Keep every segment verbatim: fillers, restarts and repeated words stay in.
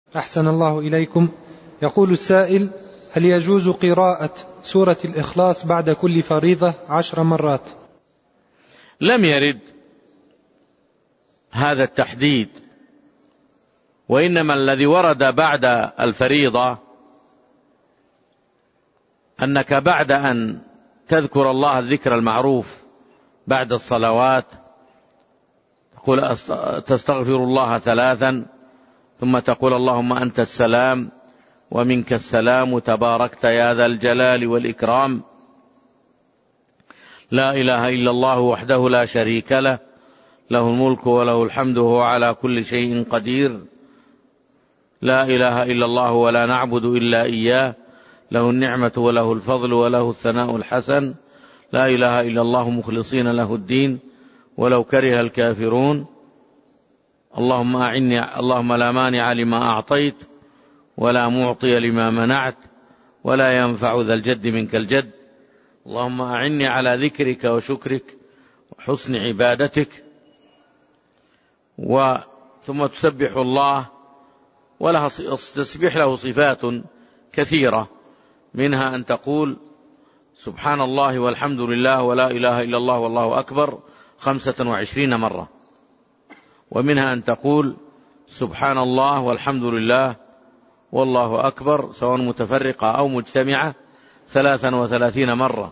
أحسن الله إليكم. يقول السائل: هل يجوز قراءة سورة الإخلاص بعد كل فريضة عشر مرات؟ لم يرد هذا التحديد، وإنما الذي ورد بعد الفريضة أنك بعد أن تذكر الله الذكر المعروف بعد الصلوات تقول تستغفر الله ثلاثا، ثم تقول اللهم أنت السلام ومنك السلام تباركت يا ذا الجلال والإكرام، لا إله إلا الله وحده لا شريك له، له الملك وله الحمد وهو على كل شيء قدير، لا إله إلا الله ولا نعبد إلا إياه، له النعمة وله الفضل وله الثناء الحسن، لا إله إلا الله مخلصين له الدين ولو كره الكافرون، اللهم أعني اللهم لا مانع لما أعطيت ولا معطي لما منعت ولا ينفع ذا الجد منك الجد، اللهم أعني على ذكرك وشكرك وحسن عبادتك. ثم تسبح الله، ولها تسبح له صفات كثيرة، منها أن تقول سبحان الله والحمد لله ولا إله إلا الله والله أكبر خمسة وعشرين مرة، ومنها أن تقول سبحان الله والحمد لله والله أكبر سواء متفرقة أو مجتمعة ثلاثا وثلاثين مرة،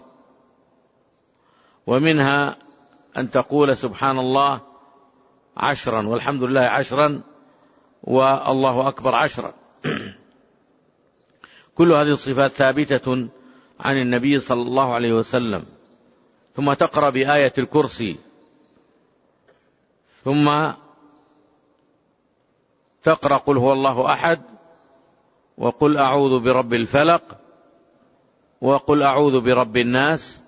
ومنها أن تقول سبحان الله عشرا والحمد لله عشرا والله أكبر عشرا. كل هذه الصفات ثابتة عن النبي صلى الله عليه وسلم. ثم تقرأ بآية الكرسي، ثم تقرأ قل هو الله أحد، وقل أعوذ برب الفلق، وقل أعوذ برب الناس.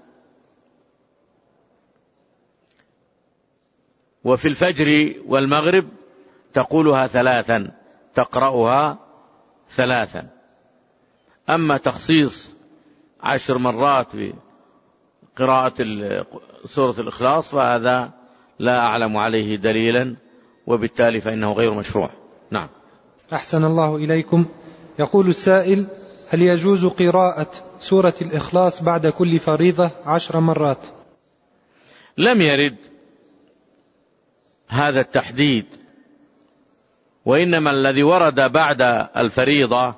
وفي الفجر والمغرب تقولها ثلاثا، تقرأها ثلاثا. أما تخصيص عشر مرات بقراءة سورة الإخلاص فهذا لا أعلم عليه دليلا، وبالتالي فإنه غير مشروع. نعم. أحسن الله إليكم. يقول السائل: هل يجوز قراءة سورة الإخلاص بعد كل فريضة عشر مرات؟ لم يرد هذا التحديد، وإنما الذي ورد بعد الفريضة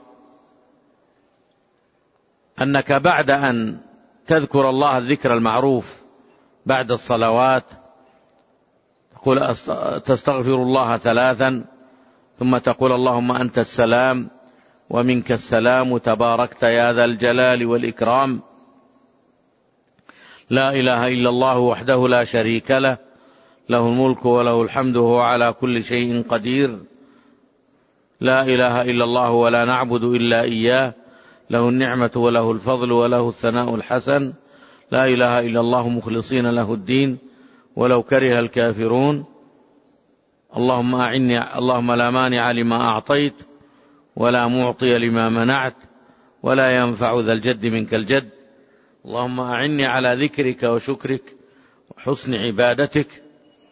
أنك بعد أن تذكر الله الذكر المعروف بعد الصلوات تقول تستغفر الله ثلاثا، ثم تقول اللهم أنت السلام ومنك السلام تباركت يا ذا الجلال والإكرام، لا إله إلا الله وحده لا شريك له، له الملك وله الحمد وهو على كل شيء قدير، لا إله إلا الله ولا نعبد إلا إياه، له النعمة وله الفضل وله الثناء الحسن، لا إله إلا الله مخلصين له الدين ولو كره الكافرون، اللهم أعني اللهم لا مانع لما أعطيت ولا معطي لما منعت ولا ينفع ذا الجد منك الجد، اللهم أعني على ذكرك وشكرك وحسن عبادتك.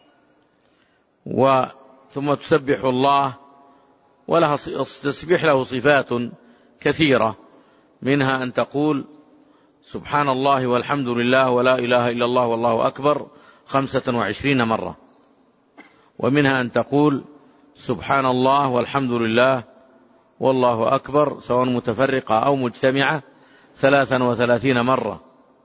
ثم تسبح الله، ولها تسبح له صفات كثيرة، منها أن تقول سبحان الله والحمد لله ولا إله إلا الله والله أكبر خمسة وعشرين مرة، ومنها أن تقول سبحان الله والحمد لله والله أكبر سواء متفرقة أو مجتمعة ثلاثا وثلاثين مرة،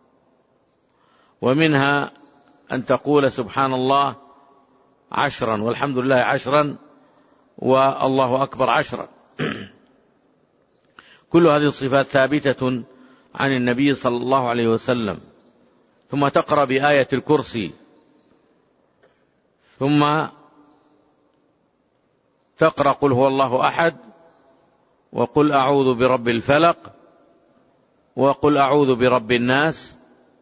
ومنها أن تقول سبحان الله عشرا والحمد لله عشرا والله أكبر عشرا. كل هذه الصفات ثابتة عن النبي صلى الله عليه وسلم. ثم تقرأ بآية الكرسي، ثم تقرأ قل هو الله أحد، وقل أعوذ برب الفلق، وقل أعوذ برب الناس.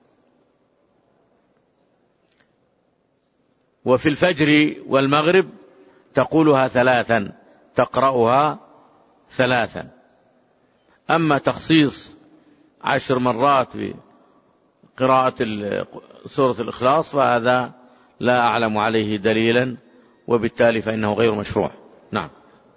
وفي الفجر والمغرب تقولها ثلاثا، تقرأها ثلاثا. أما تخصيص عشر مرات بقراءة سورة الإخلاص فهذا لا أعلم عليه دليلا، وبالتالي فإنه غير مشروع. نعم.